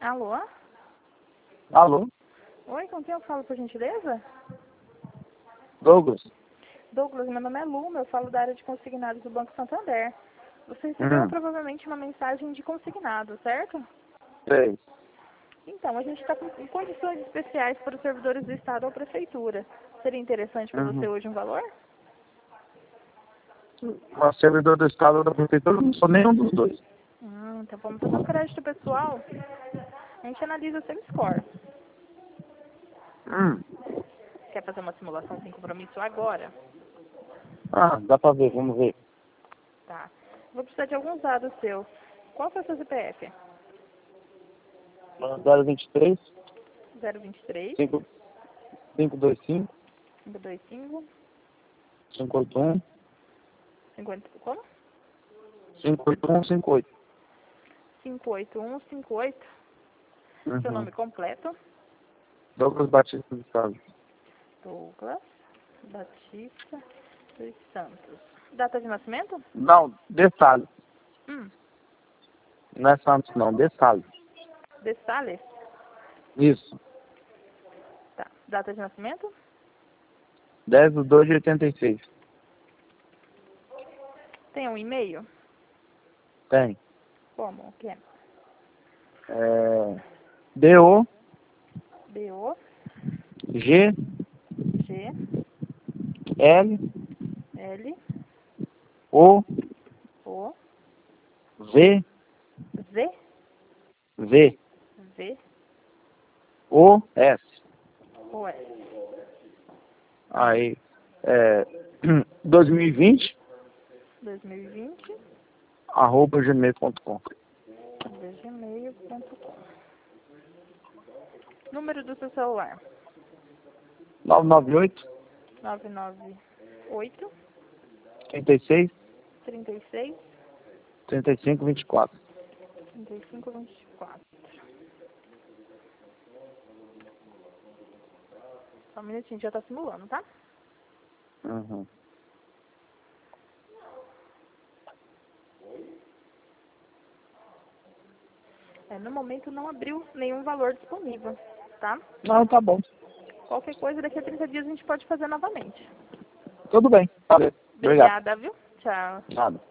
Alô? Alô? Oi, com quem eu falo, por gentileza? Douglas? Douglas, meu nome é Luma, eu falo da área de consignados do Banco Santander. Você recebeu provavelmente uma mensagem de consignado, certo? Sei. Então, a gente está com condições especiais para os servidores do Estado ou Prefeitura. Seria interessante para você hoje um valor? Mas servidor do Estado ou da Prefeitura, eu não sou nenhum dos dois. Então vamos fazer um crédito pessoal. A gente analisa o seu score. Quer fazer uma simulação sem compromisso agora? Dá pra ver, vamos ver. Tá. Vou precisar de alguns dados seus. Qual foi o seu CPF? 023 023 525 525 581 50, como? 58158. 58158. Seu nome completo? Douglas Batista dos Santos. Douglas Batista dos Santos. Data de nascimento? Não, de Salles. Não é Santos não, de Salles. De Sales? Isso. Tá. Data de nascimento? 10/2/86. Tem um e-mail? Tem. Como? O que é? DO BO G G L L O O V Z V V O S. O S. Aí 2020 2020 @gmail.com. gmail.com. Número do seu celular? 998 998 36 36 35 24. 35 24. Só um minutinho, já tá simulando, tá? No momento não abriu nenhum valor disponível, tá? Não, tá bom. Qualquer coisa, daqui a 30 dias a gente pode fazer novamente. Tudo bem. Valeu. Obrigado. Obrigada, viu? Tchau. Nada.